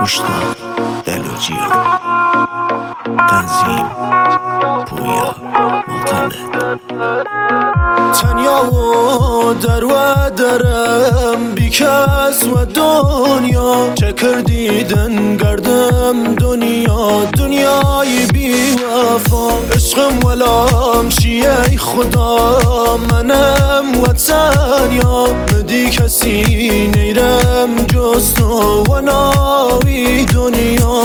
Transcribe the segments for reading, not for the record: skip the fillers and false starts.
گوش داد دل و جیان. تنظیم پویا معتمد. تنیا و درم بی کس و دنیا، چکر دیدن گردم دنیای بی وفا. عشقم ولام شیعه خدا، منم و تنیا مدی کسی نیرم جز تو و ناوی دنیا.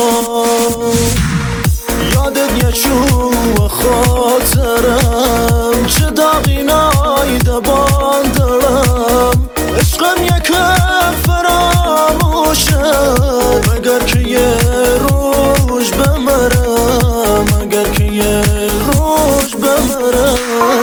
یادت یچو و خاطرم چه داغی نایده باندرم. عشقم یکم فراموشه مگر که یه روش بمرم، مگر که یه روش بمرم.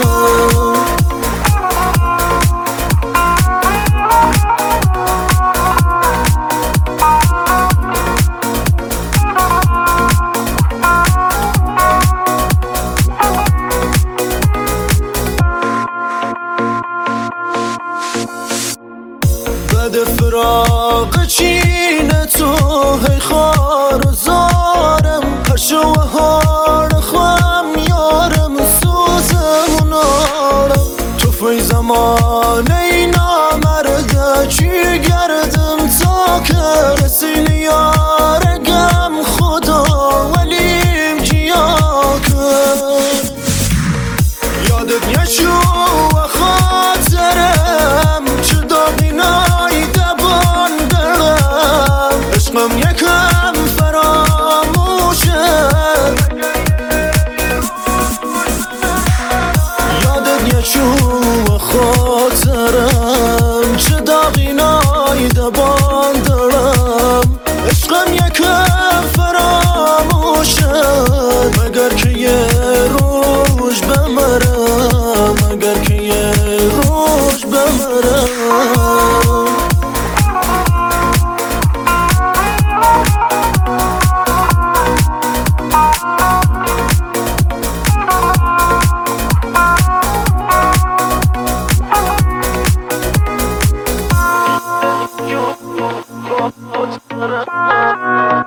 بد فراق چین تو هی خار و زارم، هشو و هار خوام یارم سوزم و نارم. تو فی زمان اینا مرده چی گردم تا که رسیل یارگم خدا ولیم جیا کن. یادت یچو و خاطرم چه داغی نایده باندرم. عشقم یکم فراموشه یادت یچو و خاطرم چه داغی نایده باندرم. عشقم یکم فراموشه مگر که یه روش بمرم، مگر که یه روش بمرم. What?